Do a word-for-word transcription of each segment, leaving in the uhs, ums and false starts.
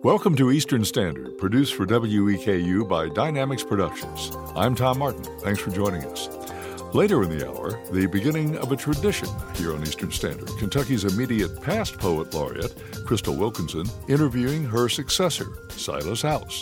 Welcome to Eastern Standard, produced for W E K U by Dynamics Productions. I'm Tom Martin. Thanks for joining us. Later in the hour, the beginning of a tradition here on Eastern Standard. Kentucky's immediate past poet laureate, Crystal Wilkinson, interviewing her successor, Silas House.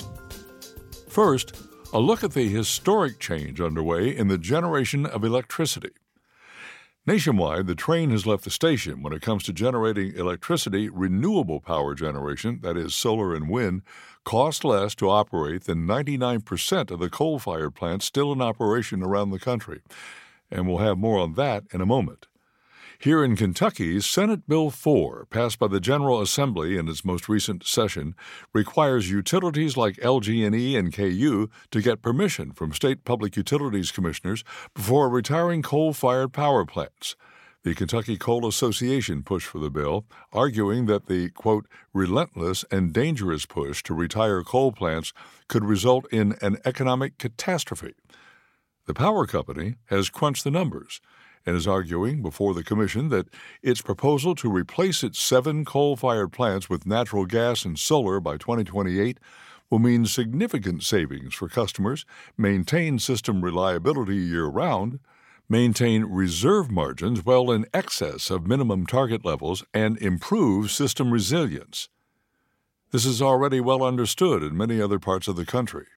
First, a look at the historic change underway in the generation of electricity. Nationwide, the train has left the station when it comes to generating electricity. Renewable power generation, that is solar and wind, cost less to operate than ninety-nine percent of the coal-fired plants still in operation around the country. And we'll have more on that in a moment. Here in Kentucky, Senate Bill four, passed by the General Assembly in its most recent session, requires utilities like L G and E and K U to get permission from state public utilities commissioners before retiring coal-fired power plants. The Kentucky Coal Association pushed for the bill, arguing that the, quote, relentless and dangerous push to retire coal plants could result in an economic catastrophe. The power company has crunched the numbers and is arguing before the commission that its proposal to replace its seven coal-fired plants with natural gas and solar by twenty twenty-eight will mean significant savings for customers, maintain system reliability year-round, maintain reserve margins well in excess of minimum target levels, and improve system resilience. This is already well understood in many other parts of the country.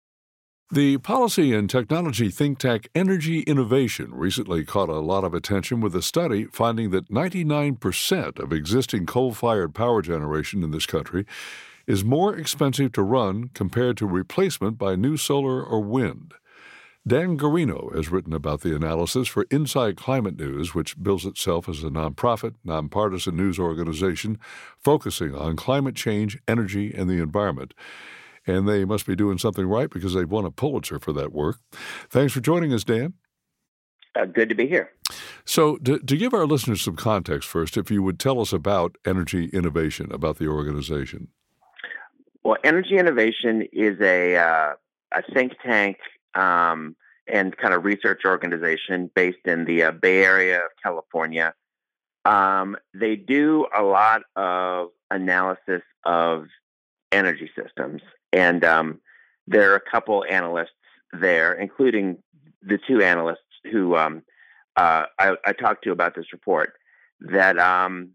The policy and technology think tank Energy Innovation recently caught a lot of attention with a study finding that ninety-nine percent of existing coal-fired power generation in this country is more expensive to run compared to replacement by new solar or wind. Dan Garino has written about the analysis for Inside Climate News, which bills itself as a nonprofit, nonpartisan news organization focusing on climate change, energy, and the environment. And they must be doing something right because they've won a Pulitzer for that work. Thanks for joining us, Dan. Uh, good to be here. So to, to give our listeners some context first, if you would tell us about Energy Innovation, about the organization. Well, Energy Innovation is a, uh, a think tank um, and kind of research organization based in the uh, Bay Area of California. Um, they do a lot of analysis of energy systems. And um, there are a couple analysts there, including the two analysts who um, uh, I, I talked to about this report that um,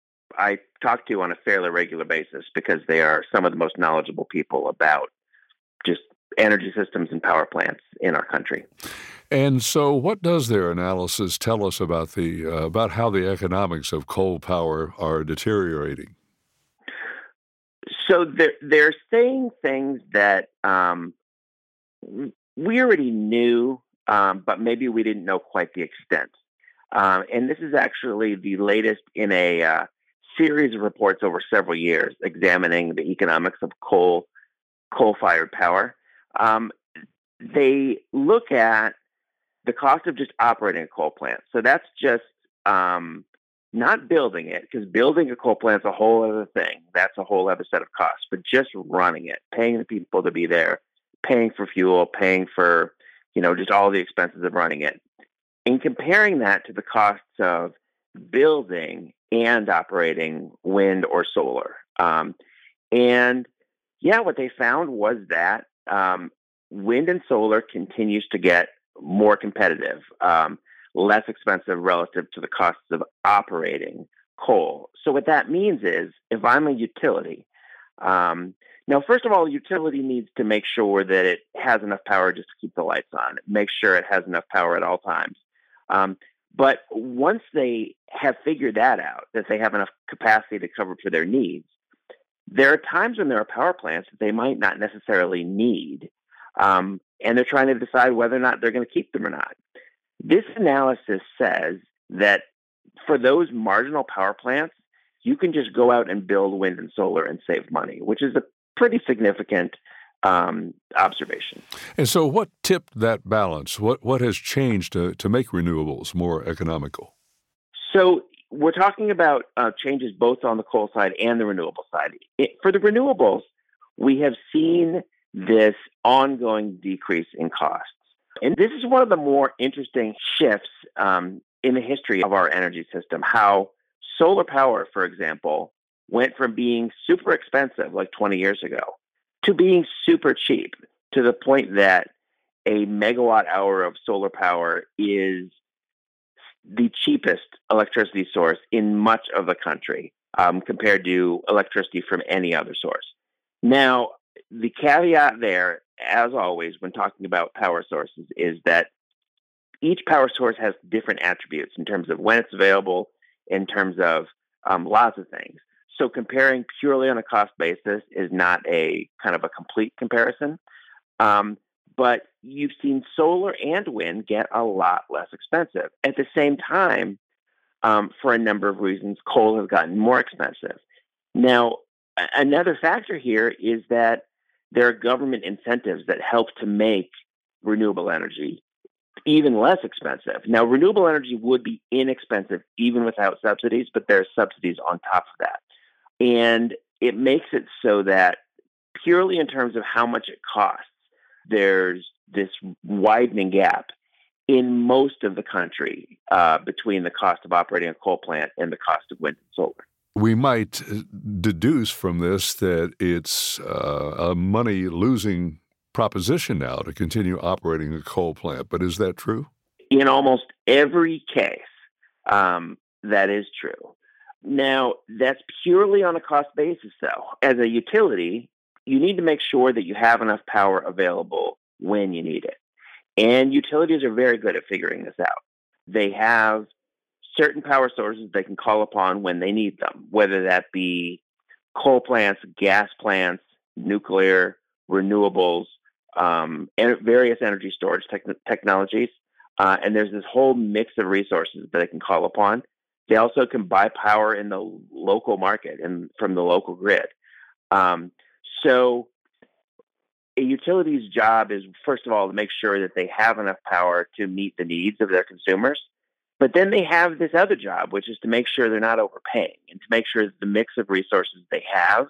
I talk to on a fairly regular basis because they are some of the most knowledgeable people about just energy systems and power plants in our country. And so what does their analysis tell us about the uh, about how the economics of coal power are deteriorating? So they're, they're saying things that um, we already knew, um, but maybe we didn't know quite the extent. Um, and this is actually the latest in a uh, series of reports over several years examining the economics of coal, coal-fired power. Um, they look at the cost of just operating a coal plant. So that's just um, not building it, because building a coal plant is a whole other thing. That's a whole other set of costs. But just running it, paying the people to be there, paying for fuel, paying for, you know, just all the expenses of running it. And comparing that to the costs of building and operating wind or solar. Um, and yeah, what they found was that um, wind and solar continues to get more competitive. Um, less expensive relative to the costs of operating coal. So what that means is, if I'm a utility, um, now, first of all, a utility needs to make sure that it has enough power just to keep the lights on, make sure it has enough power at all times. Um, but once they have figured that out, that they have enough capacity to cover for their needs, there are times when there are power plants that they might not necessarily need, um, and they're trying to decide whether or not they're going to keep them or not. This analysis says that for those marginal power plants, you can just go out and build wind and solar and save money, which is a pretty significant um, observation. And so what tipped that balance? What what has changed to, to make renewables more economical? So we're talking about uh, changes both on the coal side and the renewable side. It, for the renewables, we have seen this ongoing decrease in costs. And this is one of the more interesting shifts um, in the history of our energy system, how solar power, for example, went from being super expensive like twenty years ago to being super cheap, to the point that a megawatt hour of solar power is the cheapest electricity source in much of the country um, compared to electricity from any other source. Now, the caveat there, as always, when talking about power sources, is that each power source has different attributes in terms of when it's available, in terms of um, lots of things. So comparing purely on a cost basis is not a kind of a complete comparison. Um, but you've seen solar and wind get a lot less expensive. At the same time, um, for a number of reasons, coal has gotten more expensive. Now, a- another factor here is that there are government incentives that help to make renewable energy even less expensive. Now, renewable energy would be inexpensive even without subsidies, but there are subsidies on top of that. And it makes it so that purely in terms of how much it costs, there's this widening gap in most of the country uh, between the cost of operating a coal plant and the cost of wind and solar. We might deduce from this that it's uh, a money-losing proposition now to continue operating a coal plant, but is that true? In almost every case, um, that is true. Now, that's purely on a cost basis, though. As a utility, you need to make sure that you have enough power available when you need it. And utilities are very good at figuring this out. They have certain power sources they can call upon when they need them, whether that be coal plants, gas plants, nuclear, renewables, um, and various energy storage te- technologies. Uh, and there's this whole mix of resources that they can call upon. They also can buy power in the local market and from the local grid. Um, so a utility's job is, first of all, to make sure that they have enough power to meet the needs of their consumers. But then they have this other job, which is to make sure they're not overpaying and to make sure that the mix of resources they have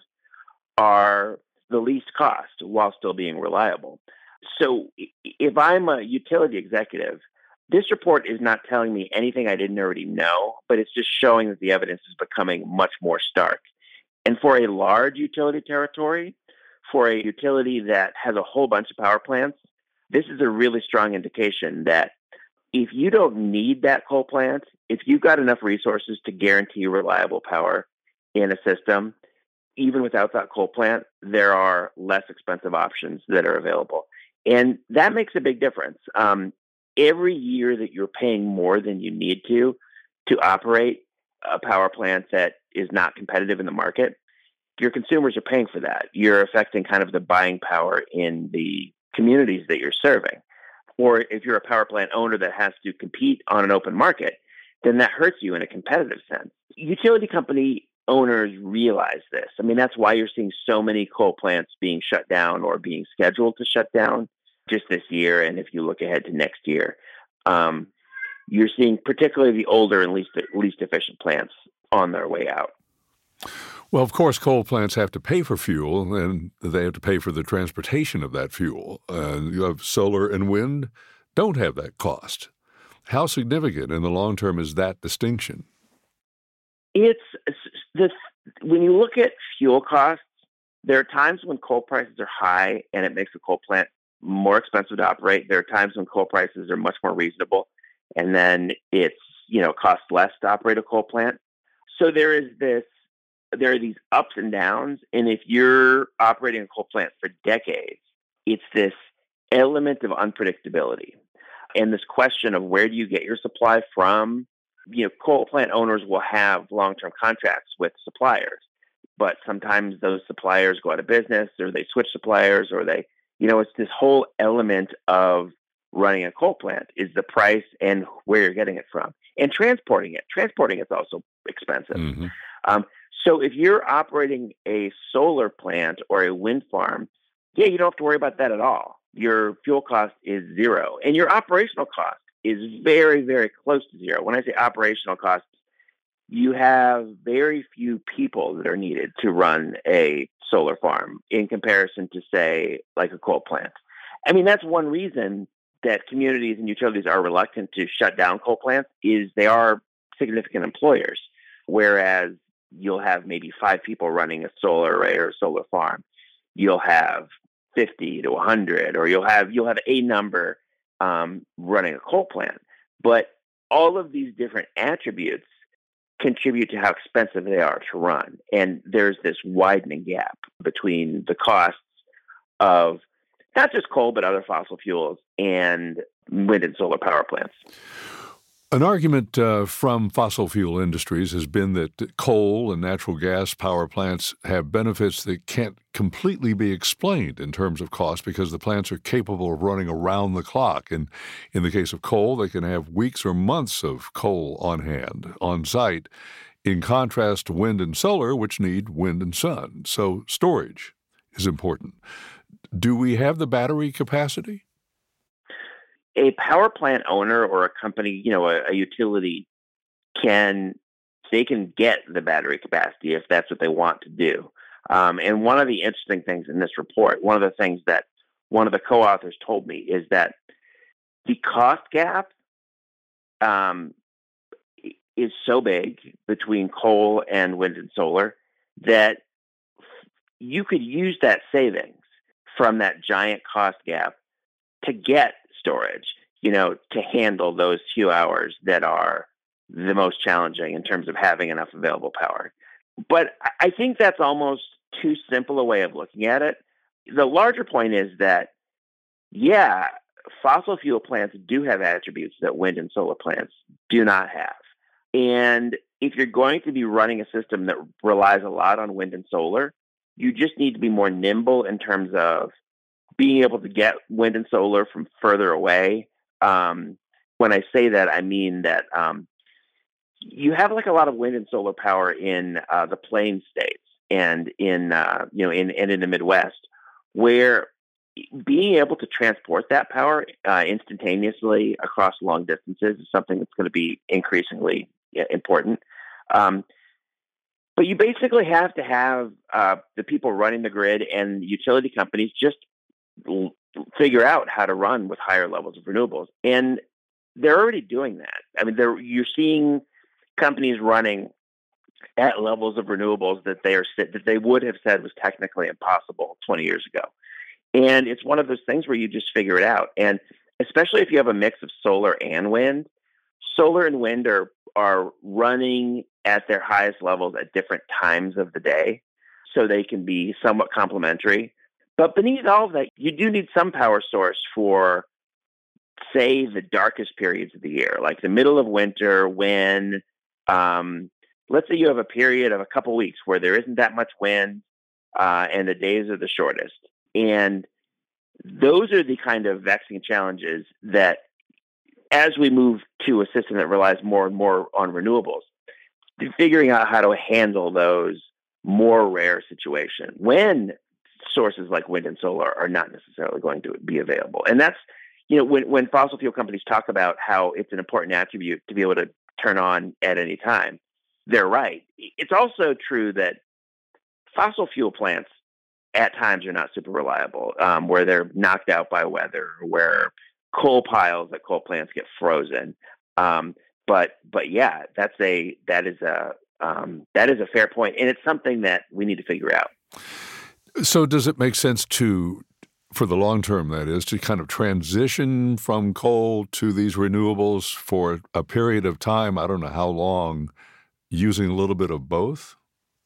are the least cost while still being reliable. So if I'm a utility executive, this report is not telling me anything I didn't already know, but it's just showing that the evidence is becoming much more stark. And for a large utility territory, for a utility that has a whole bunch of power plants, this is a really strong indication that if you don't need that coal plant, if you've got enough resources to guarantee reliable power in a system, even without that coal plant, there are less expensive options that are available. And that makes a big difference. Um, every year that you're paying more than you need to to operate a power plant that is not competitive in the market, your consumers are paying for that. You're affecting kind of the buying power in the communities that you're serving. Or if you're a power plant owner that has to compete on an open market, then that hurts you in a competitive sense. Utility company owners realize this. I mean, that's why you're seeing so many coal plants being shut down or being scheduled to shut down just this year. And if you look ahead to next year, um, you're seeing particularly the older and least least efficient plants on their way out. Well, of course, coal plants have to pay for fuel, and they have to pay for the transportation of that fuel. Uh, you have solar and wind don't have that cost. How significant in the long term is that distinction? It's this, when you look at fuel costs, there are times when coal prices are high and it makes a coal plant more expensive to operate. There are times when coal prices are much more reasonable, and then it's, you know, costs less to operate a coal plant. So there is this, there are these ups and downs. And if you're operating a coal plant for decades, it's this element of unpredictability and this question of where do you get your supply from? You know, coal plant owners will have long-term contracts with suppliers, but sometimes those suppliers go out of business or they switch suppliers or they, you know, it's this whole element of running a coal plant is the price and where you're getting it from and transporting it. Transporting it's also expensive. Mm-hmm. Um, so if you're operating a solar plant or a wind farm, yeah, you don't have to worry about that at all. Your fuel cost is zero and your operational cost is very, very close to zero. When I say operational costs, you have very few people that are needed to run a solar farm in comparison to, say, like a coal plant. I mean, that's one reason that communities and utilities are reluctant to shut down coal plants is they are significant employers. Whereas you'll have maybe five people running a solar array or a solar farm. You'll have fifty to one hundred, or you'll have you'll have a number um, running a coal plant. But all of these different attributes contribute to how expensive they are to run. And there's this widening gap between the costs of not just coal, but other fossil fuels and wind and solar power plants. An argument uh, from fossil fuel industries has been that coal and natural gas power plants have benefits that can't completely be explained in terms of cost because the plants are capable of running around the clock. And in the case of coal, they can have weeks or months of coal on hand, on site, in contrast to wind and solar, which need wind and sun. So storage is important. Do we have the battery capacity? A power plant owner or a company, you know, a, a utility can, they can get the battery capacity if that's what they want to do. Um, and one of the interesting things in this report, one of the things that one of the co-authors told me is that the cost gap um, is so big between coal and wind and solar that you could use that savings from that giant cost gap to get storage, you know, to handle those few hours that are the most challenging in terms of having enough available power. But I think that's almost too simple a way of looking at it. The larger point is that, yeah, fossil fuel plants do have attributes that wind and solar plants do not have. And if you're going to be running a system that relies a lot on wind and solar, you just need to be more nimble in terms of being able to get wind and solar from further away. Um, when I say that, I mean that um, you have like a lot of wind and solar power in uh, the plain states and in uh, you know in and in the Midwest, where being able to transport that power uh, instantaneously across long distances is something that's going to be increasingly important. Um, but you basically have to have uh, the people running the grid and utility companies just figure out how to run with higher levels of renewables. And they're already doing that. I mean, they're, you're seeing companies running at levels of renewables that they are that they would have said was technically impossible twenty years ago. And it's one of those things where you just figure it out. And especially if you have a mix of solar and wind, solar and wind are are running at their highest levels at different times of the day, so they can be somewhat complementary. But beneath all of that, you do need some power source for, say, the darkest periods of the year, like the middle of winter when, um, let's say you have a period of a couple weeks where there isn't that much wind uh, and the days are the shortest. And those are the kind of vexing challenges that, as we move to a system that relies more and more on renewables, figuring out how to handle those more rare situations when sources like wind and solar are not necessarily going to be available. And that's, you know, when, when fossil fuel companies talk about how it's an important attribute to be able to turn on at any time, they're right. It's also true that fossil fuel plants at times are not super reliable, um, where they're knocked out by weather, where coal piles at coal plants get frozen. Um, but, but yeah, that's a, that is a, um, that is a fair point. And it's something that we need to figure out. So does it make sense to, for the long term, that is, to kind of transition from coal to these renewables for a period of time, I don't know how long, using a little bit of both?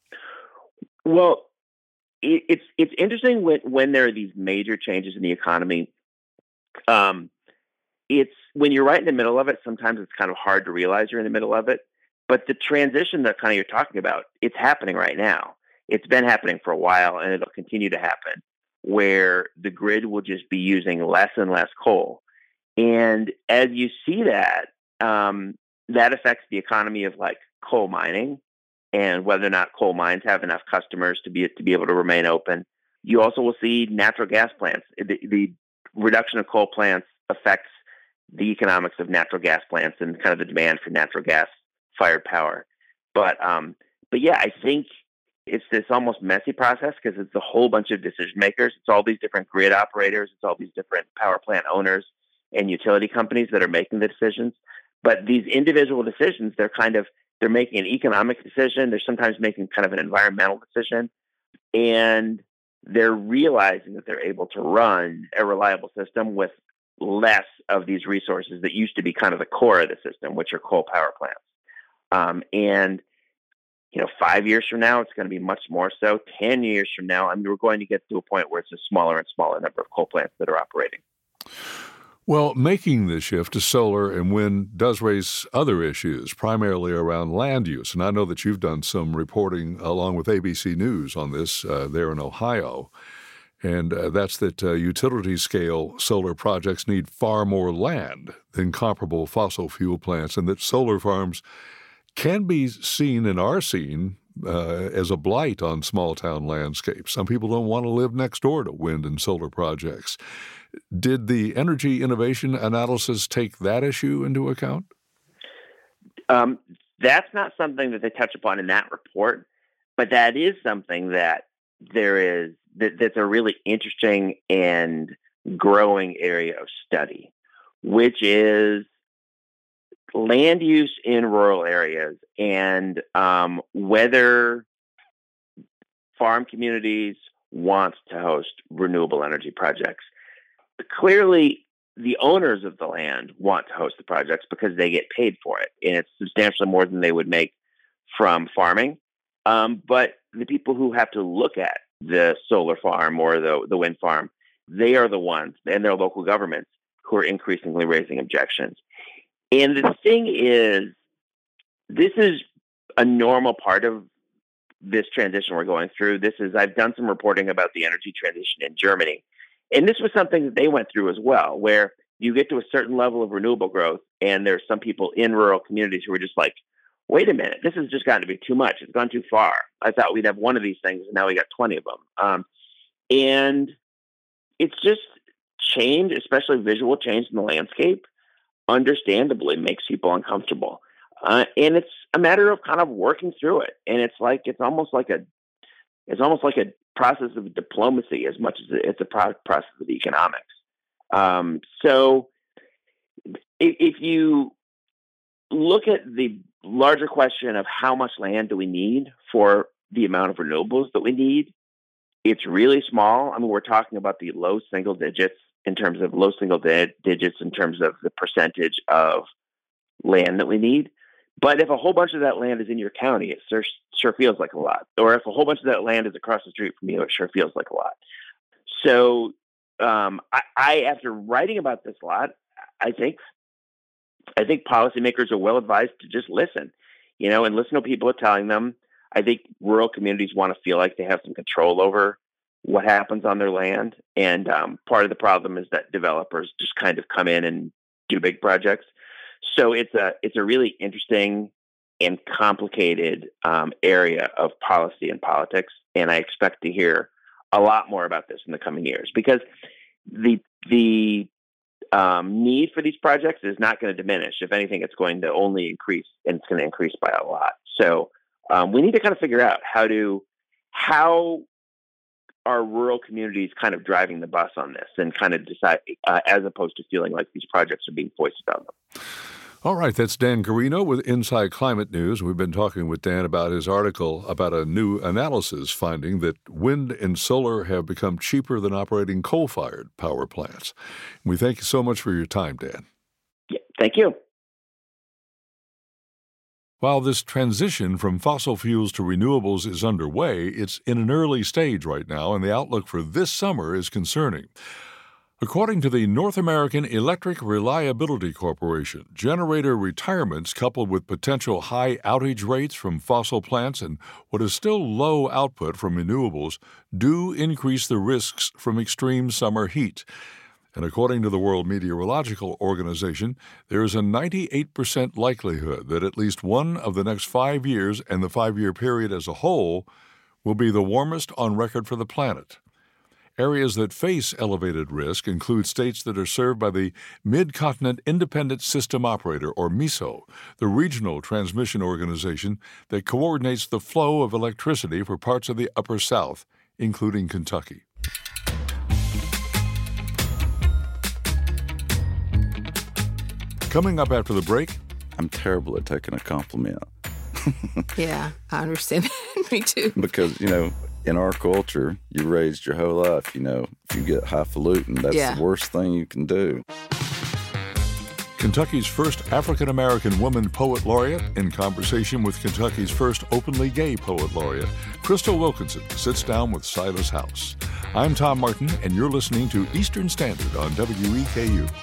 Well, it, it's it's interesting when, when there are these major changes in the economy. Um, it's when you're right in the middle of it, sometimes it's kind of hard to realize you're in the middle of it. But the transition that kind of you're talking about, it's happening right now. It's been happening for a while, and it'll continue to happen, where the grid will just be using less and less coal. And as you see that, um, that affects the economy of like coal mining and whether or not coal mines have enough customers to be to be able to remain open. You also will see natural gas plants. The, the reduction of coal plants affects the economics of natural gas plants and kind of the demand for natural gas fired power. But um, but yeah, I think it's this almost messy process because it's a whole bunch of decision makers. It's all these different grid operators. It's all these different power plant owners and utility companies that are making the decisions. But these individual decisions, they're kind of, they're making an economic decision. They're sometimes making kind of an environmental decision. And they're realizing that they're able to run a reliable system with less of these resources that used to be kind of the core of the system, which are coal power plants. Um, and, you know, five years from now, it's going to be much more so. Ten years from now, I mean, we're going to get to a point where it's a smaller and smaller number of coal plants that are operating. Well, making the shift to solar and wind does raise other issues, primarily around land use. And I know that you've done some reporting along with A B C News on this uh, there in Ohio. And uh, that's that uh, utility-scale solar projects need far more land than comparable fossil fuel plants, and that solar farms can be seen and are seen uh, as a blight on small-town landscapes. Some people don't want to live next door to wind and solar projects. Did the energy innovation analysis take that issue into account? Um, that's not something that they touch upon in that report, but that is something that there is that, that's a really interesting and growing area of study, which is land use in rural areas and um, whether farm communities want to host renewable energy projects. Clearly, the owners of the land want to host the projects because they get paid for it, and it's substantially more than they would make from farming. Um, but the people who have to look at the solar farm or the, the wind farm, they are the ones, and their local governments, who are increasingly raising objections. And the thing is, this is a normal part of this transition we're going through. This is, I've done some reporting about the energy transition in Germany. And this was something that they went through as well, where you get to a certain level of renewable growth, and there's some people in rural communities who are just like, wait a minute, this has just gotten to be too much. It's gone too far. I thought we'd have one of these things, and now we got twenty of them. Um, and it's just change, especially visual change in the landscape, understandably makes people uncomfortable. Uh, and it's a matter of kind of working through it. And it's like, it's almost like a, it's almost like a process of diplomacy as much as it's a pro- process of economics. Um, so if, if you look at the larger question of how much land do we need for the amount of renewables that we need, it's really small. I mean, we're talking about the low single digits in terms of low single di- digits in terms of the percentage of land that we need. But if a whole bunch of that land is in your county, it sure, sure feels like a lot. Or if a whole bunch of that land is across the street from you, it sure feels like a lot. So um, I, I, after writing about this a lot, I think I think policymakers are well advised to just listen, you know, and listen to what people are telling them. I think rural communities want to feel like they have some control over what happens on their land. And um, part of the problem is that developers just kind of come in and do big projects. So it's a it's a really interesting and complicated um, area of policy and politics, and I expect to hear a lot more about this in the coming years because the the um, need for these projects is not going to diminish. If anything, it's going to only increase, and it's going to increase by a lot. So um, we need to kind of figure out how to how are rural communities kind of driving the bus on this and kind of decide, uh, as opposed to feeling like these projects are being foisted on them. All right, that's Dan Carino with Inside Climate News. We've been talking with Dan about his article about a new analysis finding that wind and solar have become cheaper than operating coal-fired power plants. We thank you so much for your time, Dan. Yeah, thank you. While this transition from fossil fuels to renewables is underway, it's in an early stage right now, and the outlook for this summer is concerning. According to the North American Electric Reliability Corporation, generator retirements coupled with potential high outage rates from fossil plants and what is still low output from renewables do increase the risks from extreme summer heat. And according to the World Meteorological Organization, there is a ninety-eight percent likelihood that at least one of the next five years and the five-year period as a whole will be the warmest on record for the planet. Areas that face elevated risk include states that are served by the Mid-Continent Independent System Operator, or MISO, the regional transmission organization that coordinates the flow of electricity for parts of the Upper South, including Kentucky. Coming up after the break. I'm terrible at taking a compliment. Yeah, I understand that. Me too. Because, you know, in our culture, you raised your whole life, you know, if you get highfalutin, that's yeah. the worst thing you can do. Kentucky's first African-American woman poet laureate, in conversation with Kentucky's first openly gay poet laureate, Crystal Wilkinson sits down with Silas House. I'm Tom Martin, and you're listening to Eastern Standard on W E K U.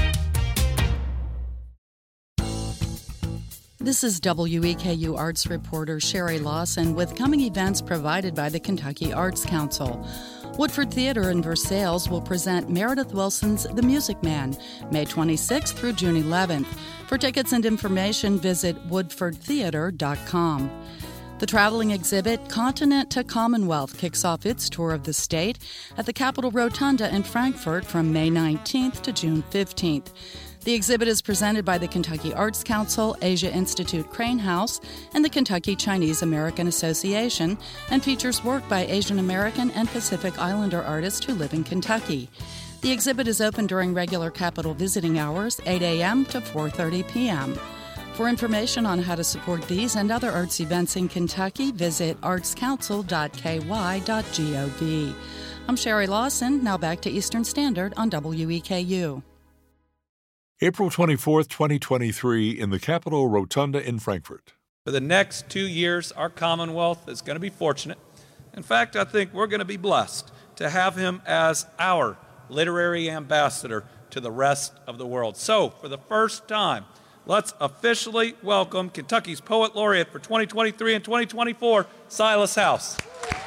This is W E K U arts reporter Sherry Lawson with coming events provided by the Kentucky Arts Council. Woodford Theater in Versailles will present Meredith Willson's The Music Man, May twenty-sixth through June eleventh. For tickets and information, visit woodford theater dot com. The traveling exhibit Continent to Commonwealth kicks off its tour of the state at the Capitol Rotunda in Frankfort from May nineteenth to June fifteenth. The exhibit is presented by the Kentucky Arts Council, Asia Institute Crane House, and the Kentucky Chinese American Association, and features work by Asian American and Pacific Islander artists who live in Kentucky. The exhibit is open during regular Capitol visiting hours, eight a.m. to four thirty p.m. For information on how to support these and other arts events in Kentucky, visit arts council dot k y dot gov. I'm Sherry Lawson. Now back to Eastern Standard on W E K U. April twenty-fourth, twenty twenty-three, in the Capitol Rotunda in Frankfort. For the next two years, our Commonwealth is going to be fortunate. In fact, I think we're going to be blessed to have him as our literary ambassador to the rest of the world. So, for the first time, let's officially welcome Kentucky's Poet Laureate for twenty twenty-three and twenty twenty-four, Silas House.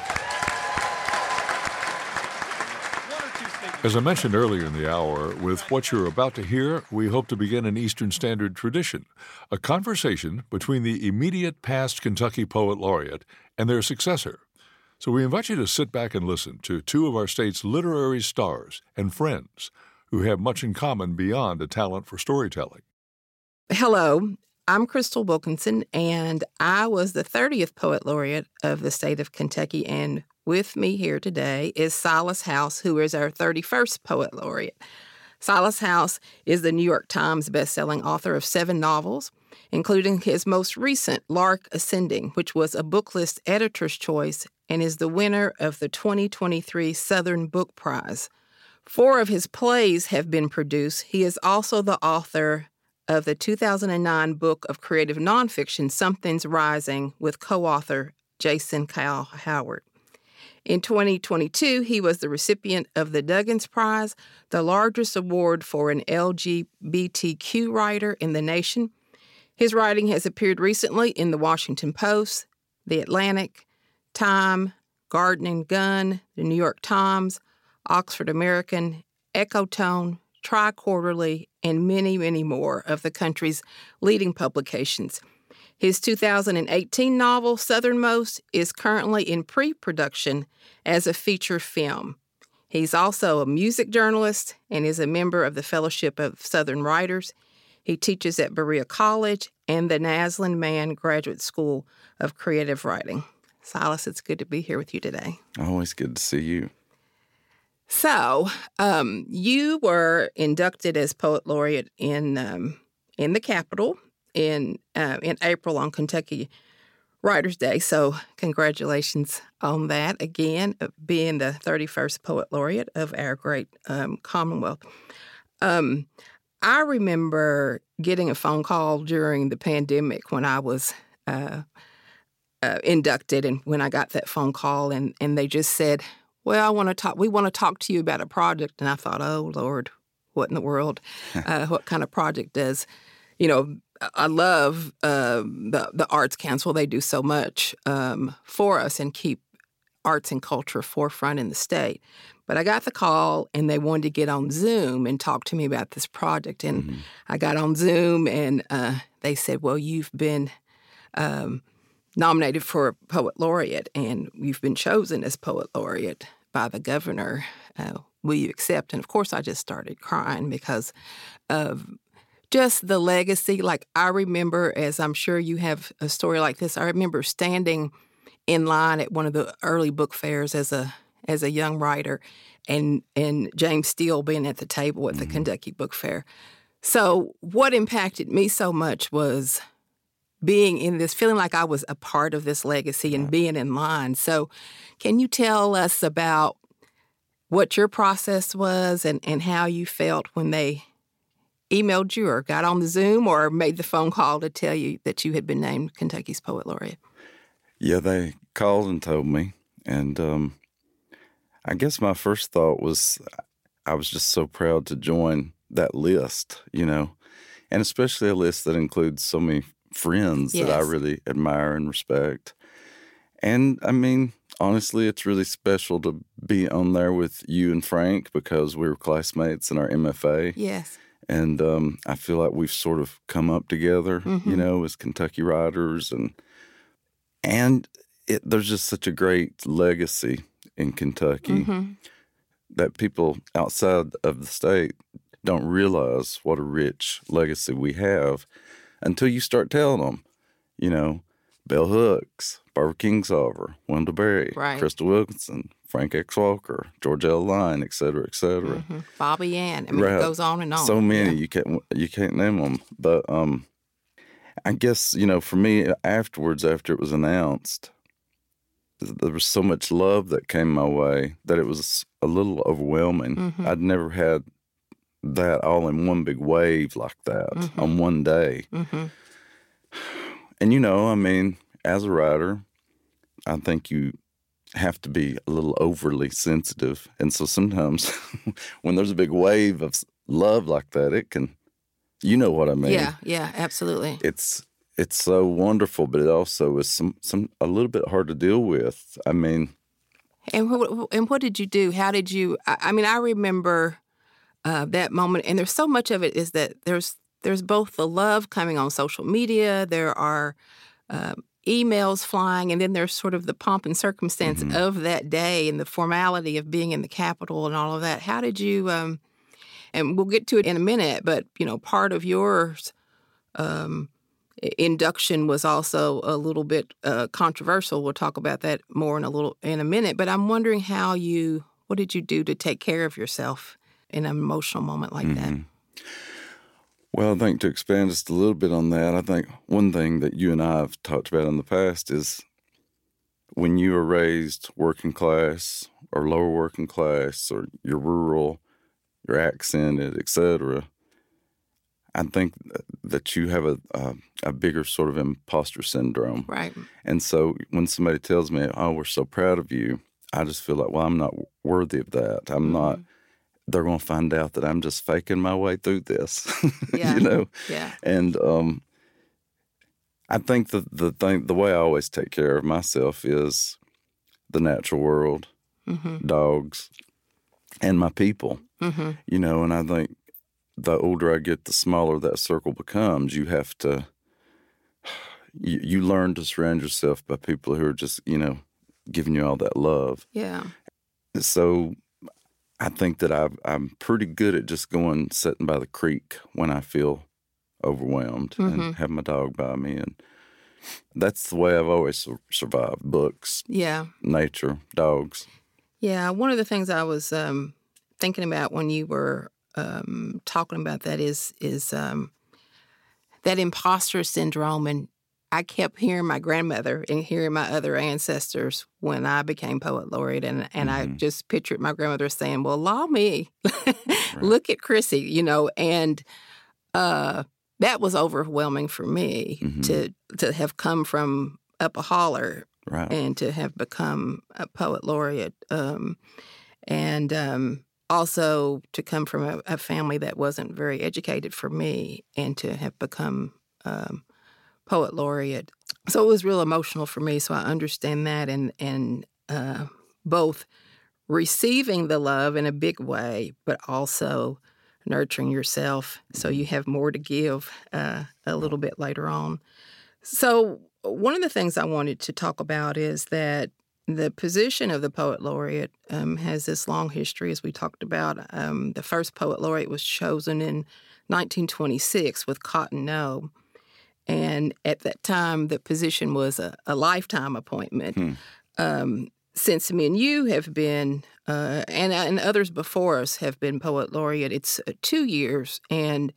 As I mentioned earlier in the hour, with what you're about to hear, we hope to begin an Eastern Standard tradition, a conversation between the immediate past Kentucky Poet Laureate and their successor. So we invite you to sit back and listen to two of our state's literary stars and friends who have much in common beyond a talent for storytelling. Hello, I'm Crystal Wilkinson, and I was the thirtieth Poet Laureate of the state of Kentucky, and with me here today is Silas House, who is our thirty-first Poet Laureate. Silas House is the New York Times bestselling author of seven novels, including his most recent, Lark Ascending, which was a Booklist Editor's Choice and is the winner of the twenty twenty-three Southern Book Prize. Four of his plays have been produced. He is also the author of the two thousand nine book of creative nonfiction, Something's Rising, with co-author Jason Kyle Howard. In twenty twenty-two, he was the recipient of the Duggins Prize, the largest award for an L G B T Q writer in the nation. His writing has appeared recently in The Washington Post, The Atlantic, Time, Garden and Gun, The New York Times, Oxford American, Ecotone, Tri-Quarterly, and many, many more of the country's leading publications. His two thousand eighteen novel, Southernmost, is currently in pre-production as a feature film. He's also a music journalist and is a member of the Fellowship of Southern Writers. He teaches at Berea College and the Naslin Mann Graduate School of Creative Writing. Silas, it's good to be here with you today. Always good to see you. So, um, you were inducted as Poet Laureate in um, in the Capitol in uh, in April on Kentucky Writers' Day. So congratulations on that, again, being the thirty-first Poet Laureate of our great um, Commonwealth. Um, I remember getting a phone call during the pandemic when I was uh, uh, inducted, and when I got that phone call, and, and they just said, well, I want to talk. We want to talk to you about a project. And I thought, oh, Lord, what in the world? uh, what kind of project does, you know, I love uh, the, the Arts Council. They do so much um, for us and keep arts and culture forefront in the state. But I got the call, and they wanted to get on Zoom and talk to me about this project. And mm-hmm. I got on Zoom, and uh, they said, well, you've been um, nominated for a Poet Laureate, and you've been chosen as Poet Laureate by the governor. Uh, will you accept? And, of course, I just started crying because of just the legacy. Like, I remember, as I'm sure you have a story like this, I remember standing in line at one of the early book fairs as a as a young writer, and and James Steele being at the table at the mm-hmm. Kentucky Book Fair. So what impacted me so much was being in this, feeling like I was a part of this legacy and being in line. So can you tell us about what your process was and, and how you felt when they emailed you or got on the Zoom or made the phone call to tell you that you had been named Kentucky's Poet Laureate? Yeah, they called and told me. And um, I guess my first thought was I was just so proud to join that list, you know, and especially a list that includes so many friends yes. that I really admire and respect. And I mean, honestly, it's really special to be on there with you and Frank because we were classmates in our M F A. Yes. And um, I feel like we've sort of come up together, mm-hmm. you know, as Kentucky writers. And and it, there's just such a great legacy in Kentucky mm-hmm. that people outside of the state don't realize what a rich legacy we have until you start telling them, you know, Bell Hooks, Barbara Kingsolver, Wendell Berry, right. Crystal Wilkinson, Frank X. Walker, George L. Line, et cetera, et cetera. Mm-hmm. Bobby Ann. I mean, right. it goes on and on. So many, yeah. you can't you can't name them. But um, I guess, you know, for me, afterwards, after it was announced, there was so much love that came my way that it was a little overwhelming. Mm-hmm. I'd never had that all in one big wave like that mm-hmm. on one day. Mm-hmm. And, you know, I mean, as a writer, I think you have to be a little overly sensitive. And so sometimes when there's a big wave of love like that, it can, you know what I mean? Yeah, yeah, absolutely. It's it's so wonderful, but it also is some, some a little bit hard to deal with. I mean. And what, and what did you do? How did you, I, I mean, I remember uh, that moment, and there's so much of it is that there's there's both the love coming on social media, there are uh, emails flying, and then there's sort of the pomp and circumstance mm-hmm. of that day and the formality of being in the Capitol and all of that. How did you, um, and we'll get to it in a minute, but, you know, part of yours um, induction was also a little bit uh, controversial. We'll talk about that more in a little in a minute. But I'm wondering how you, what did you do to take care of yourself in an emotional moment like mm-hmm. that? Well, I think to expand just a little bit on that, I think one thing that you and I have talked about in the past is when you are raised working class or lower working class or you're rural, you're accented, et cetera, I think that you have a, a a bigger sort of imposter syndrome. Right. And so when somebody tells me, oh, we're so proud of you, I just feel like, well, I'm not worthy of that. I'm mm-hmm. not. They're going to find out that I'm just faking my way through this, yeah. you know? Yeah. And um, I think the, the thing, the way I always take care of myself is the natural world, mm-hmm. dogs, and my people, mm-hmm. you know, and I think the older I get, the smaller that circle becomes. You have to, you, you learn to surround yourself by people who are just, you know, giving you all that love. Yeah. So I think that I've, I'm pretty good at just going, sitting by the creek when I feel overwhelmed mm-hmm. and have my dog by me. And that's the way I've always su- survived. Books, yeah, nature, dogs. Yeah, one of the things I was um, thinking about when you were um, talking about that is is um, that imposter syndrome. And I kept hearing my grandmother and hearing my other ancestors when I became poet laureate, and, and mm-hmm. I just pictured my grandmother saying, well, allow me, right. Look at Chrissy, you know, and uh, that was overwhelming for me mm-hmm. to to have come from up a holler right. and to have become a poet laureate, um, and um, also to come from a, a family that wasn't very educated for me, and to have become um, poet laureate. So it was real emotional for me. So I understand that, and and uh, both receiving the love in a big way, but also nurturing yourself so you have more to give uh, a little bit later on. So one of the things I wanted to talk about is that the position of the poet laureate um, has this long history, as we talked about. Um, the first poet laureate was chosen in nineteen twenty-six with Cotton No. And at that time, the position was a, a lifetime appointment. Hmm. Um, since me and you have been, uh, and, and others before us have been poet laureate, it's uh, two years. And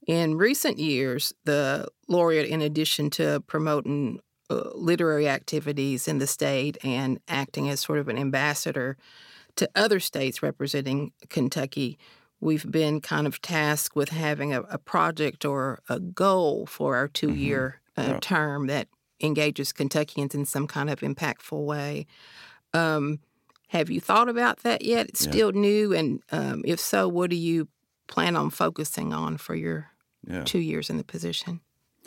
In recent years, the laureate, in addition to promoting uh, literary activities in the state and acting as sort of an ambassador to other states representing Kentucky, we've been kind of tasked with having a, a project or a goal for our two-year mm-hmm. uh, yeah. term that engages Kentuckians in some kind of impactful way. Um, have you thought about that yet? It's yeah. still new, and um, if so, what do you plan on focusing on for your yeah. two years in the position?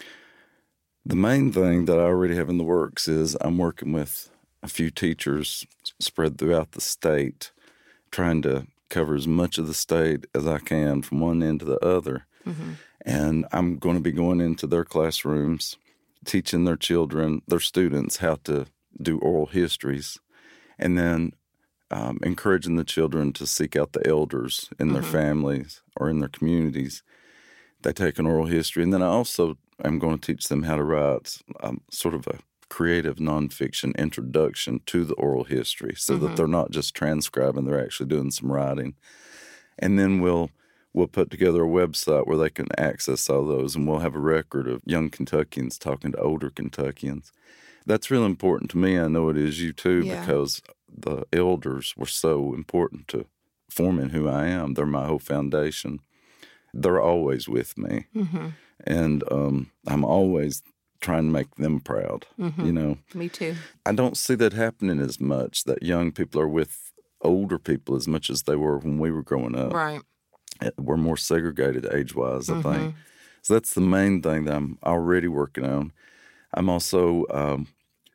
The main thing that I already have in the works is I'm working with a few teachers spread throughout the state, trying to cover as much of the state as I can from one end to the other. Mm-hmm. And I'm going to be going into their classrooms, teaching their children, their students, how to do oral histories, and then um, encouraging the children to seek out the elders in mm-hmm. their families or in their communities. They take an oral history. And then I also am going to teach them how to write um, sort of a creative nonfiction introduction to the oral history so mm-hmm. that they're not just transcribing, they're actually doing some writing. And then we'll we'll put together a website where they can access all those, and we'll have a record of young Kentuckians talking to older Kentuckians. That's really important to me. I know it is you too, yeah. because the elders were so important to forming who I am. They're my whole foundation. They're always with me. Mm-hmm. And um, I'm always trying to make them proud, mm-hmm. you know. Me too. I don't see that happening as much, that young people are with older people as much as they were when we were growing up. Right. We're more segregated age-wise, I mm-hmm. think. So that's the main thing that I'm already working on. I'm also, um,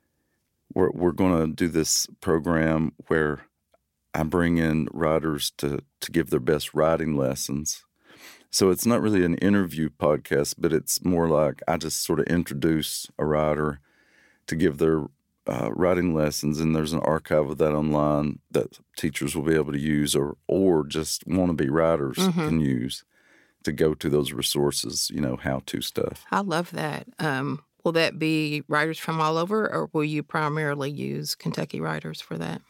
we're, we're going to do this program where I bring in writers to, to give their best writing lessons. So it's not really an interview podcast, but it's more like I just sort of introduce a writer to give their uh, writing lessons, and there's an archive of that online that teachers will be able to use, or or just wannabe writers mm-hmm. can use to go to those resources, you know, how-to stuff. I love that. Um, will that be writers from all over, or will you primarily use Kentucky writers for that?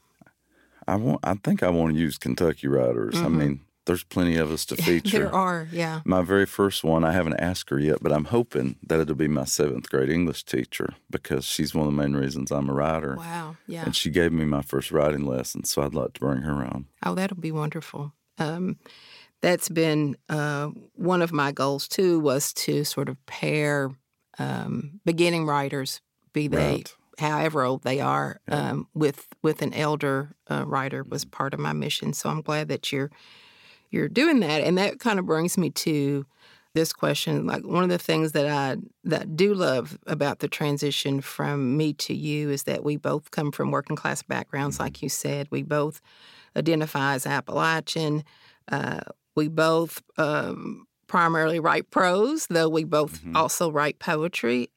I want. I think I want to use Kentucky writers. Mm-hmm. I mean, there's plenty of us to feature. There are, yeah. My very first one, I haven't asked her yet, but I'm hoping that it'll be my seventh grade English teacher, because she's one of the main reasons I'm a writer. Wow, yeah. And she gave me my first writing lesson, so I'd like to bring her on. Oh, that'll be wonderful. Um, that's been uh, one of my goals, too, was to sort of pair um, beginning writers, be they right. however old they are, yeah. um, with, with an elder uh, writer was part of my mission. So I'm glad that you're You're doing that, and that kind of brings me to this question. Like, one of the things that I that do love about the transition from me to you is that we both come from working class backgrounds, like you said. We both identify as Appalachian. Uh, we both um, primarily write prose, though we both mm-hmm. also write poetry.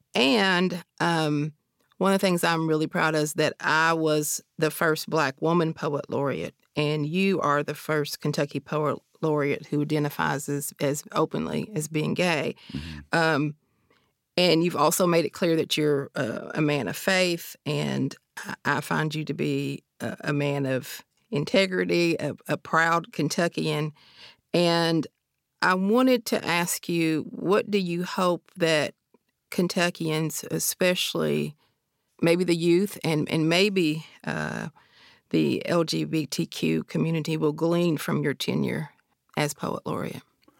And um, one of the things I'm really proud of is that I was the first Black woman poet laureate. And you are the first Kentucky poet laureate who identifies as, as openly as being gay. Mm-hmm. Um, and you've also made it clear that you're uh, a man of faith, and I, I find you to be a, a man of integrity, a, a proud Kentuckian. And I wanted to ask you, what do you hope that Kentuckians, especially maybe the youth and, and maybe uh, the L G B T Q community, will glean from your tenure as poet laureate?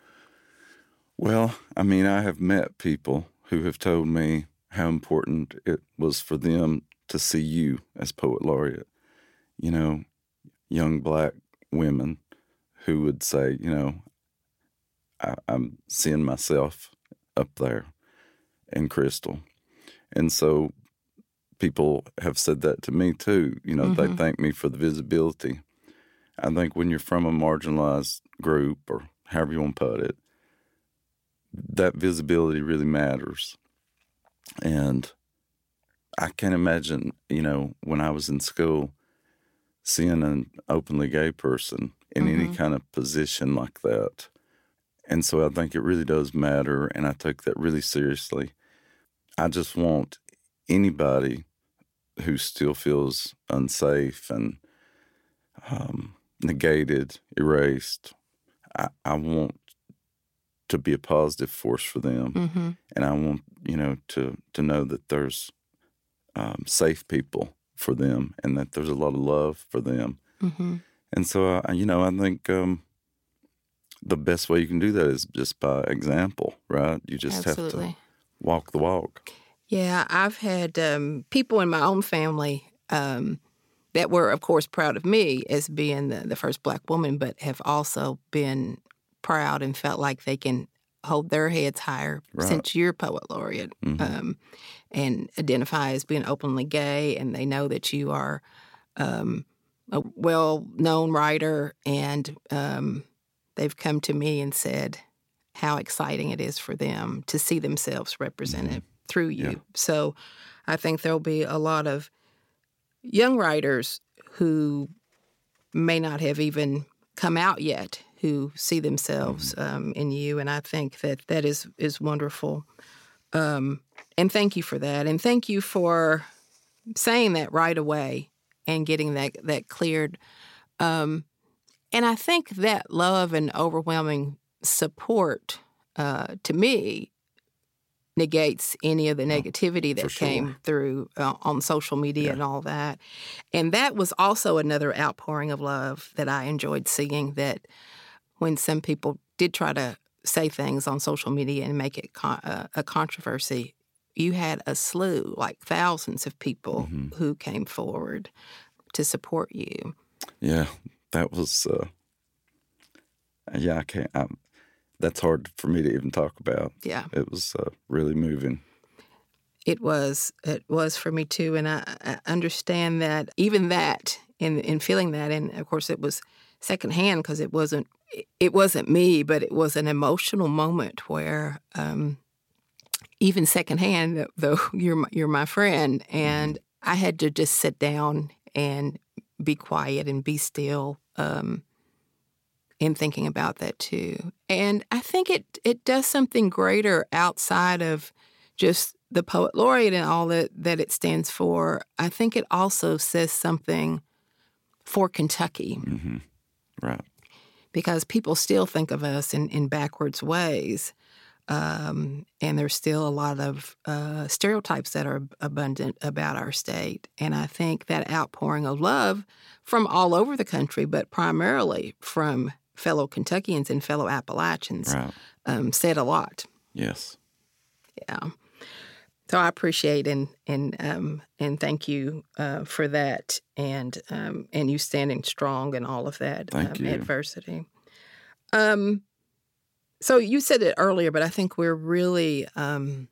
Well, I mean, I have met people who have told me how important it was for them to see you as poet laureate. You know, young Black women who would say, you know, I, I'm seeing myself up there in Crystal. And so people have said that to me too. You know, mm-hmm. they thank me for the visibility. I think when you're from a marginalized group, or however you want to put it, that visibility really matters. And I can't imagine, you know, when I was in school, seeing an openly gay person in mm-hmm. any kind of position like that. And so I think it really does matter, and I take that really seriously. I just want anybody who still feels unsafe and um, negated, erased, I, I want to be a positive force for them. Mm-hmm. And I want, you know, to, to know that there's um, safe people for them and that there's a lot of love for them. Mm-hmm. And so, I, you know, I think um, the best way you can do that is just by example, right? You just Absolutely. have to walk the walk. Yeah, I've had um, people in my own family um, that were, of course, proud of me as being the, the first Black woman, but have also been proud and felt like they can hold their heads higher Right. since you're poet laureate Mhm. um, and identify as being openly gay, and they know that you are um, a well-known writer, and um, they've come to me and said how exciting it is for them to see themselves represented Mhm. through you. Yeah. So I think there'll be a lot of young writers who may not have even come out yet who see themselves um, in you, and I think that that is is wonderful. Um, and thank you for that, and thank you for saying that right away and getting that that cleared. Um, and I think that love and overwhelming support uh, to me negates any of the negativity that for sure. came through uh, on social media Yeah. and all that. And that was also another outpouring of love that I enjoyed seeing, that when some people did try to say things on social media and make it con- uh, a controversy, you had a slew, like thousands of people Mhm. who came forward to support you. Yeah, that was, uh, yeah, I can't, I, that's hard for me to even talk about. Yeah. It was uh, really moving. It was. It was for me too, and I, I understand that. Even that, in in feeling that, and of course, it was secondhand because it wasn't. It wasn't me, but it was an emotional moment where, um, even secondhand, though you're my, you're my friend, and I had to just sit down and be quiet and be still. Um, in thinking about that too. And I think it it does something greater outside of just the Poet Laureate and all that, that it stands for. I think it also says something for Kentucky, hmm Right. because people still think of us in, in backwards ways. Um, and there's still a lot of uh, stereotypes that are abundant about our state. And I think that outpouring of love from all over the country, but primarily from fellow Kentuckians and fellow Appalachians, Right. um, said a lot. Yes. Yeah. So I appreciate and and um, and thank you uh, for that, and um, and you standing strong in all of that Thank um, you. adversity. Um. So you said it earlier, but I think we're really um,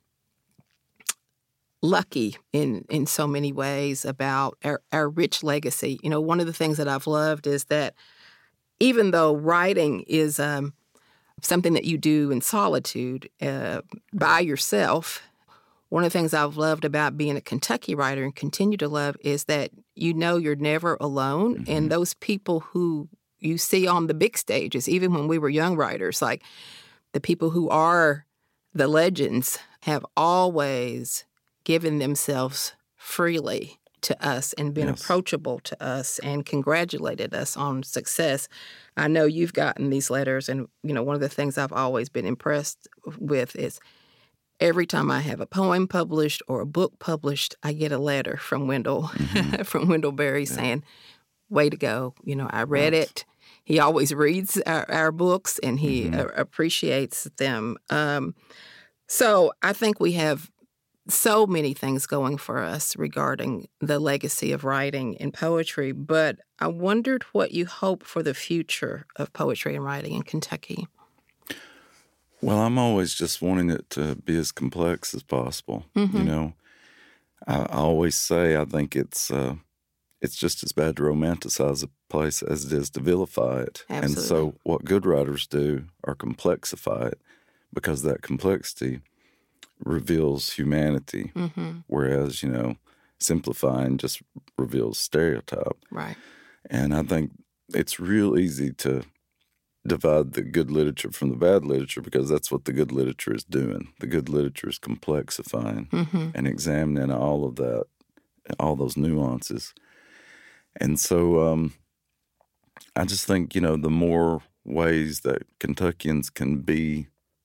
lucky in in so many ways about our, our rich legacy. You know, one of the things that I've loved is that even though writing is um, something that you do in solitude uh, by yourself, one of the things I've loved about being a Kentucky writer and continue to love is that you know you're never alone. Mhm. And those people who you see on the big stages, even when we were young writers, like the people who are the legends, have always given themselves freely to us and been Yes. approachable to us and congratulated us on success. I know you've gotten these letters, and you know one of the things I've always been impressed with is every time I have a poem published or a book published, I get a letter from Wendell, Mhm. from Wendell Berry Yeah. saying, "Way to go! You know, I read Right. it." He always reads our, our books and he Mhm. uh, appreciates them. Um, so I think we have so many things going for us regarding the legacy of writing and poetry. But I wondered what you hope for the future of poetry and writing in Kentucky. Well, I'm always just wanting it to be as complex as possible. Mhm. You know, I, I always say I think it's uh, it's just as bad to romanticize a place as it is to vilify it. And Absolutely. so, what good writers do are complexify it, because that complexity reveals humanity, Mm-hmm. whereas you know, simplifying just reveals stereotype. Right. And I think it's real easy to divide the good literature from the bad literature, because that's what the good literature is doing. The good literature is complexifying Mm-hmm. and examining all of that, all those nuances. And so um, I just think, you know, the more ways that Kentuckians can be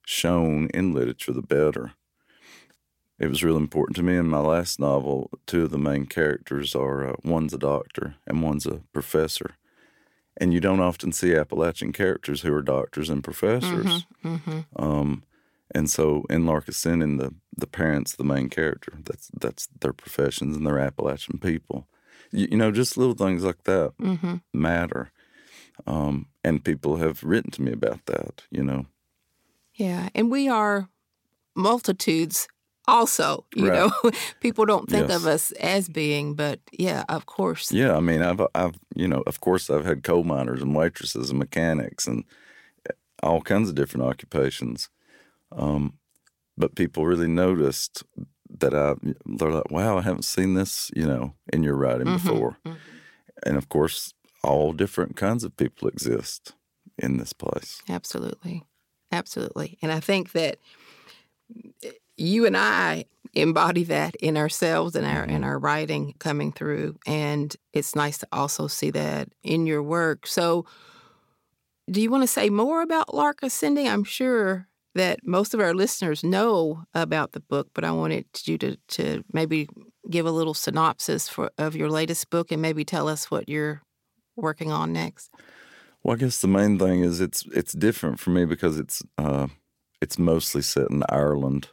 shown in literature, the better. It was really important to me in my last novel. Two of the main characters are, uh, one's a doctor and one's a professor. And you don't often see Appalachian characters who are doctors and professors. Mm-hmm, mm-hmm. Um, and so in Lark Ascending, the, the parent's the main character. That's that's their professions and they're Appalachian people. You, you know, just little things like that mm-hmm. matter. Um, and people have written to me about that, you know. Yeah, and we are multitudes also, you right. know. People don't think yes. of us as being, but yeah, of course. Yeah, I mean, I've, I've, you know, of course I've had coal miners and waitresses and mechanics and all kinds of different occupations. Um, but people really noticed that I, they're like, wow, I haven't seen this, you know, in your writing mm-hmm. before. Mm-hmm. And of course, all different kinds of people exist in this place. Absolutely. Absolutely. And I think that you and I embody that in ourselves and our, mm-hmm. in our writing coming through. And it's nice to also see that in your work. So do you want to say more about Lark Ascending? I'm sure that most of our listeners know about the book, but I wanted you to, to maybe give a little synopsis for, of your latest book and maybe tell us what you're working on next. Well, I guess the main thing is it's it's different for me because it's uh, it's mostly set in Ireland,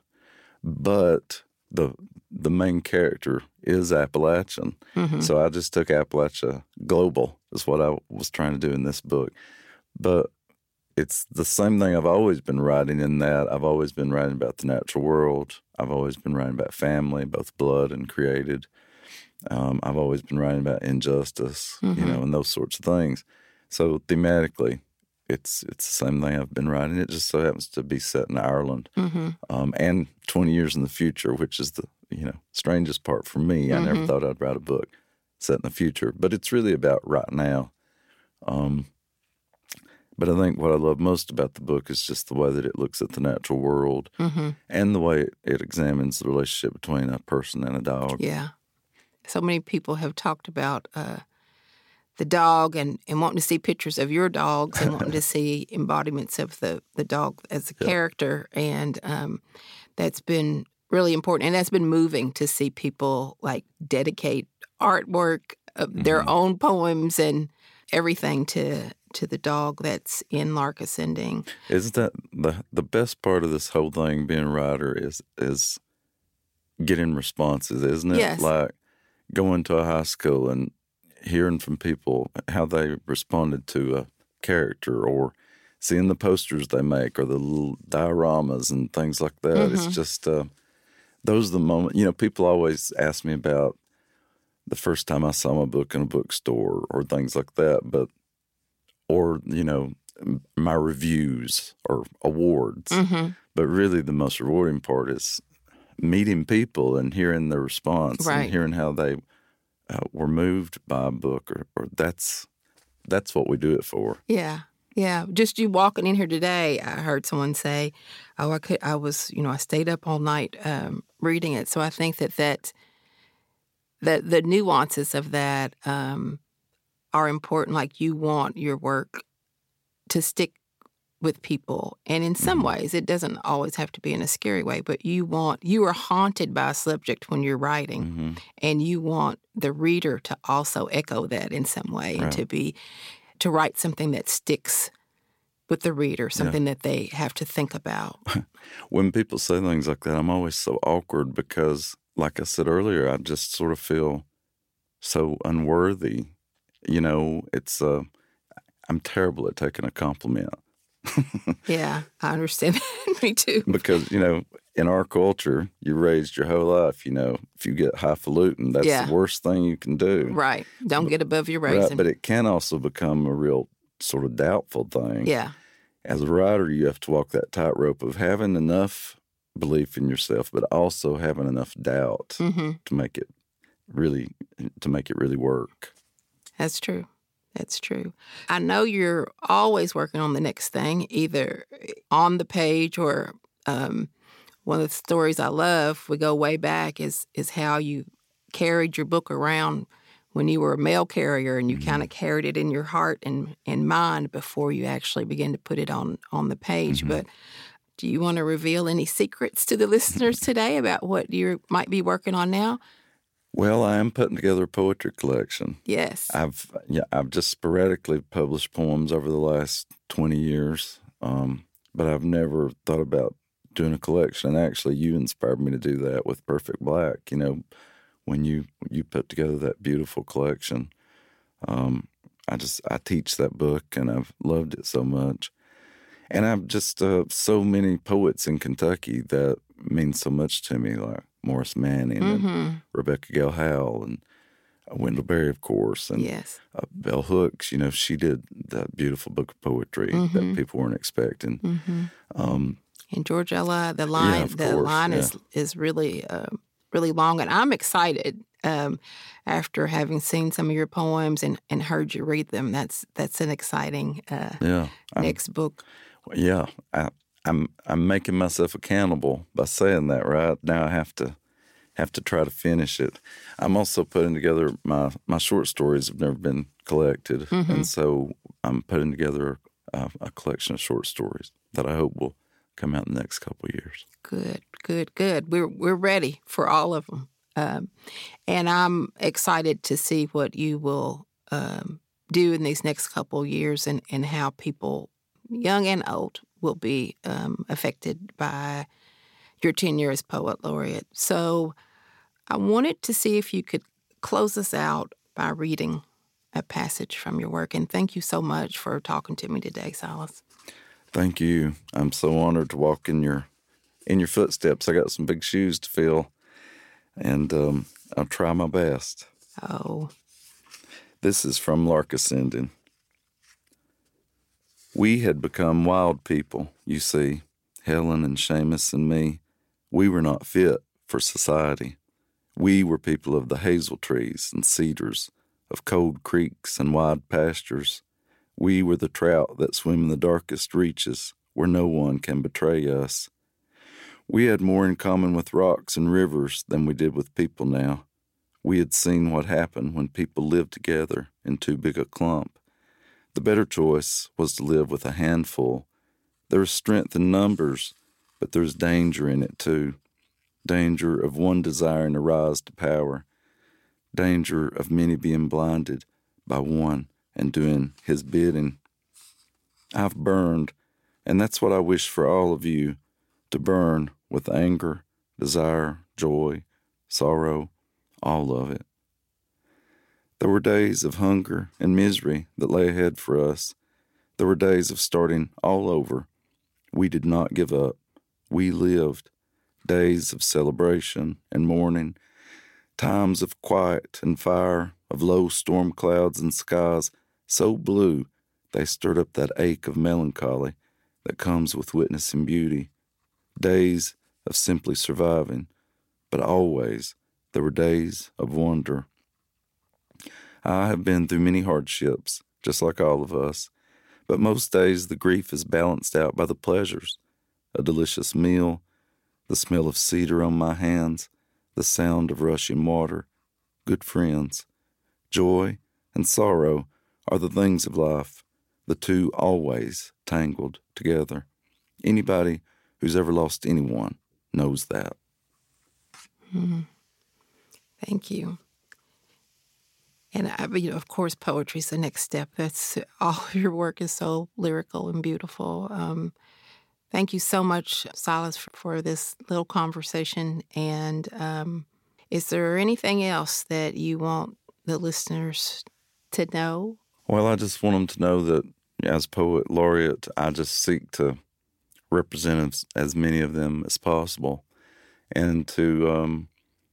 but the the main character is Appalachian. Mm-hmm. So I just took Appalachia global is what I was trying to do in this book. But it's the same thing I've always been writing in that. I've always been writing about the natural world. I've always been writing about family, both blood and created. Um, I've always been writing about injustice, mm-hmm. you know, and those sorts of things. So thematically, it's it's the same thing I've been writing. It just so happens to be set in Ireland, mm-hmm. um, and twenty years in the future, which is the you know strangest part for me. Mm-hmm. I never thought I'd write a book set in the future, but it's really about right now. Um, but I think what I love most about the book is just the way that it looks at the natural world, mm-hmm. and the way it, it examines the relationship between a person and a dog. Yeah. So many people have talked about uh, the dog and, and wanting to see pictures of your dogs and wanting to see embodiments of the, the dog as a yep. character. And um, that's been really important. And that's been moving to see people, like, dedicate artwork, of mm-hmm. their own poems and everything to to the dog that's in Lark Ascending. Isn't that the, the best part of this whole thing, being a writer, is, is getting responses, isn't it? Yes. Like, going to a high school and hearing from people how they responded to a character, or seeing the posters they make, or the little dioramas and things like that. Mm-hmm. It's just, uh, those are the moments. You know, people always ask me about the first time I saw my book in a bookstore or things like that, but, or, you know, my reviews or awards. Mm-hmm. But really the most rewarding part is meeting people and hearing their response, right. and hearing how they uh, were moved by a book, or, or that's that's what we do it for. Yeah, yeah. Just you walking in here today, I heard someone say, "Oh, I could. I was, you know, I stayed up all night um, reading it." So I think that that that the nuances of that um, are important. Like, you want your work to stick with people. And in some ways, it doesn't always have to be in a scary way, but you want, you are haunted by a subject when you're writing, mm-hmm. and you want the reader to also echo that in some way, right. and to be, to write something that sticks with the reader, something yeah. that they have to think about. When people say things like that, I'm always so awkward because, like I said earlier, I just sort of feel so unworthy. You know, it's, uh, I'm terrible at taking a compliment. Yeah, I understand that. Me too. Because, you know, in our culture, you raised your whole life, you know, if you get highfalutin, that's yeah. the worst thing you can do. Right. Don't but, get above your raising. Right, but it can also become a real sort of doubtful thing. Yeah. As a writer, you have to walk that tightrope of having enough belief in yourself, but also having enough doubt mm-hmm. to make it really, to make it really work. That's true. That's true. I know you're always working on the next thing, either on the page or um, one of the stories I love, we go way back, is is how you carried your book around when you were a mail carrier, and you mm-hmm. kind of carried it in your heart and, and mind before you actually began to put it on, on the page. Mm-hmm. But Do you want to reveal any secrets to the listeners today about what you might be working on now? Well, I am putting together a poetry collection. Yes. I've yeah, I've just sporadically published poems over the last twenty years, um, but I've never thought about doing a collection. And actually, you inspired me to do that with Perfect Black. You know, when you you put together that beautiful collection, um, I just I teach that book, and I've loved it so much. And I've just uh, so many poets in Kentucky that mean so much to me, like Morris Manning mm-hmm. and Rebecca Gale Howell and uh, Wendell Berry, of course, and yes. uh, Bell Hooks. You know, she did that beautiful book of poetry mm-hmm. that people weren't expecting. Mm-hmm. Um, and Georgella, the line, yeah, the course, line yeah. is is really, uh, really long, and I'm excited um, after having seen some of your poems and, and heard you read them. That's that's an exciting uh, yeah, next book. Yeah, I, I'm I'm making myself accountable by saying that. Right now, I have to have to try to finish it. I'm also putting together my my short stories have never been collected, mm-hmm. and so I'm putting together a, a collection of short stories that I hope will come out in the next couple of years. Good, good, good. We're we're ready for all of them, um, and I'm excited to see what you will um, do in these next couple of years, and, and how people, young and old, will be um, affected by your tenure as Poet Laureate. So I wanted to see if you could close us out by reading a passage from your work. And thank you so much for talking to me today, Silas. Thank you. I'm so honored to walk in your in your footsteps. I got some big shoes to fill, and um, I'll try my best. Oh. This is from Lark Ascending. We had become wild people, you see, Helen and Seamus and me. We were not fit for society. We were people of the hazel trees and cedars, of cold creeks and wide pastures. We were the trout that swim in the darkest reaches, where no one can betray us. We had more in common with rocks and rivers than we did with people now. We had seen what happened when people lived together in too big a clump. The better choice was to live with a handful. There is strength in numbers, but there is danger in it too. Danger of one desiring to rise to power. Danger of many being blinded by one and doing his bidding. I've burned, and that's what I wish for all of you, to burn with anger, desire, joy, sorrow, all of it. There were days of hunger and misery that lay ahead for us. There were days of starting all over. We did not give up. We lived. Days of celebration and mourning, times of quiet and fire, of low storm clouds and skies so blue they stirred up that ache of melancholy that comes with witnessing beauty. Days of simply surviving, but always there were days of wonder. I have been through many hardships, just like all of us, but most days the grief is balanced out by the pleasures. A delicious meal, the smell of cedar on my hands, the sound of rushing water, good friends. Joy and sorrow are the things of life, the two always tangled together. Anybody who's ever lost anyone knows that. Mm-hmm. Thank you. And, I, you know, of course, poetry is the next step. That's all of your work is so lyrical and beautiful. Um, thank you so much, Silas, for, for this little conversation. And um, is there anything else that you want the listeners to know? Well, I just want them to know that as Poet Laureate, I just seek to represent as, as many of them as possible, and to um,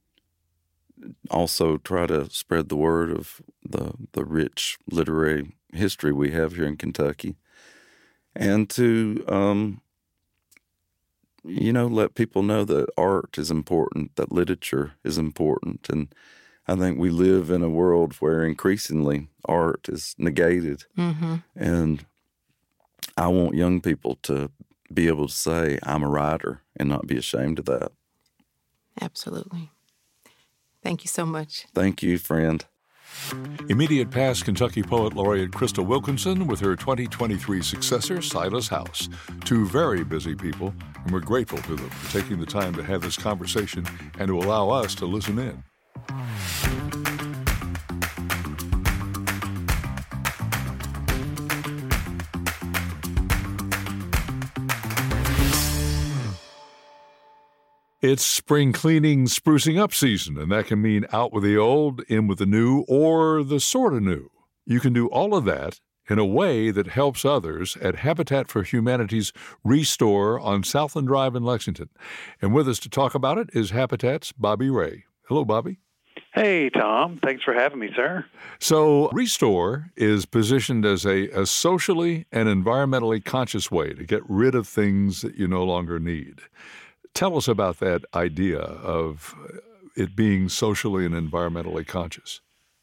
also try to spread the word of the the rich literary history we have here in Kentucky, and to um, you know let people know that art is important, that literature is important, and I think we live in a world where increasingly art is negated, mm-hmm. and I want young people to be able to say, I'm a writer, and not be ashamed of that. Absolutely. Thank you so much. Thank you, friend. Immediate past Kentucky Poet Laureate Crystal Wilkinson with her twenty twenty-three successor, Silas House. Two very busy people, and we're grateful to them for taking the time to have this conversation and to allow us to listen in. It's spring cleaning, sprucing up season, and that can mean out with the old, in with the new, or the sort of new. You can do all of that in a way that helps others at Habitat for Humanity's Restore on Southland Drive in Lexington. And with us to talk about it is Habitat's Bobby Ray. Hello, Bobby. Hey, Tom. Thanks for having me, sir. So Restore is positioned as a, a socially and environmentally conscious way to get rid of things that you no longer need. Tell us about that idea of it being socially and environmentally conscious.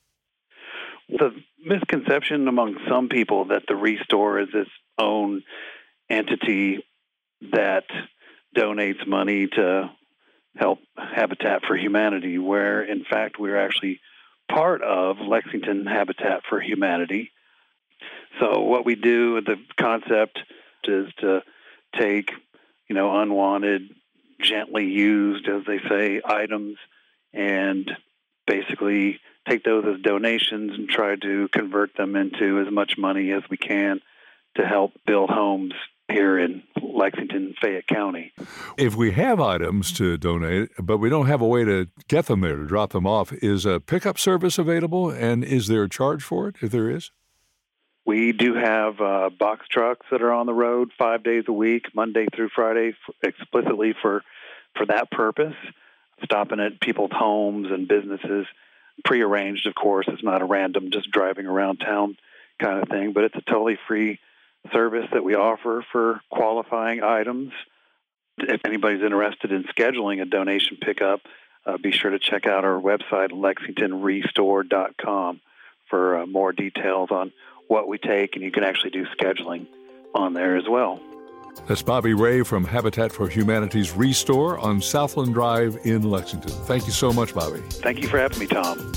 The misconception among some people that the Restore is its own entity that donates money to help Habitat for Humanity, where in fact we're actually part of Lexington Habitat for Humanity. So what we do, the concept is to take, you know, unwanted, gently used, as they say, items, and basically take those as donations and try to convert them into as much money as we can to help build homes here in Lexington, Fayette County. If we have items to donate, but we don't have a way to get them there, to drop them off, is a pickup service available, and is there a charge for it, if there is? We do have uh, box trucks that are on the road five days a week, Monday through Friday, f- explicitly for, for that purpose, stopping at people's homes and businesses, prearranged, of course. It's not a random just driving around town kind of thing, but it's a totally free service that we offer for qualifying items. If anybody's interested in scheduling a donation pickup, uh, be sure to check out our website, lexington restore dot com, for uh, more details on what we take, and you can actually do scheduling on there as well. That's Bobby Ray from Habitat for Humanity's Restore on Southland Drive in Lexington. Thank you so much, Bobby. Thank you for having me, Tom.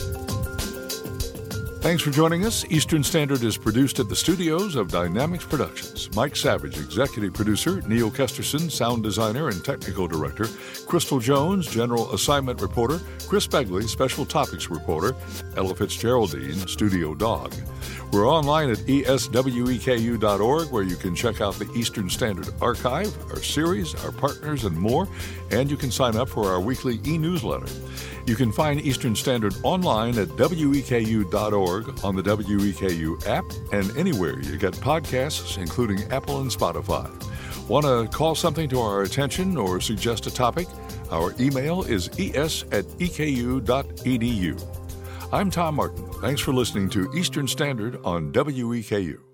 Thanks for joining us. Eastern Standard is produced at the studios of Dynamics Productions. Mike Savage, executive producer, Neil Kesterson, sound designer and technical director, Crystal Jones, general assignment reporter, Chris Begley, special topics reporter, Ella Fitzgeraldine, studio dog. We're online at E S W E K U dot org, where you can check out the Eastern Standard Archive, our series, our partners, and more, and you can sign up for our weekly e-newsletter. You can find Eastern Standard online at W E K U dot org, on the W E K U app, and anywhere you get podcasts, including Apple and Spotify. Want to call something to our attention or suggest a topic? Our email is es at e k u dot e d u. I'm Tom Martin. Thanks for listening to Eastern Standard on W E K U.